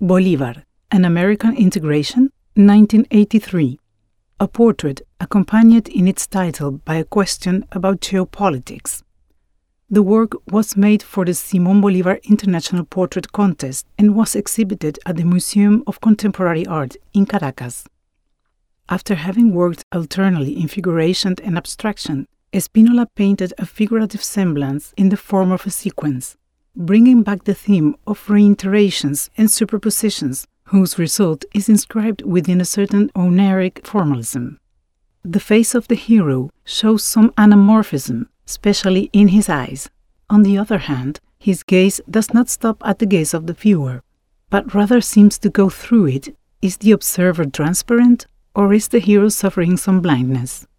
Bolívar, An American Integration, 1983. A portrait accompanied in its title by a question about geopolitics. The work was made for the Simón Bolívar International Portrait Contest and was exhibited at the Museum of Contemporary Art in Caracas. After having worked alternately in figuration and abstraction, Spínola painted a figurative semblance in the form of a sequence, bringing back the theme of reiterations and superpositions, whose result is inscribed within a certain Homeraic formalism. The face of the hero shows some anamorphism, especially in his eyes. On the other hand, his gaze does not stop at the gaze of the viewer, but rather seems to go through it. Is the observer transparent, or is the hero suffering some blindness?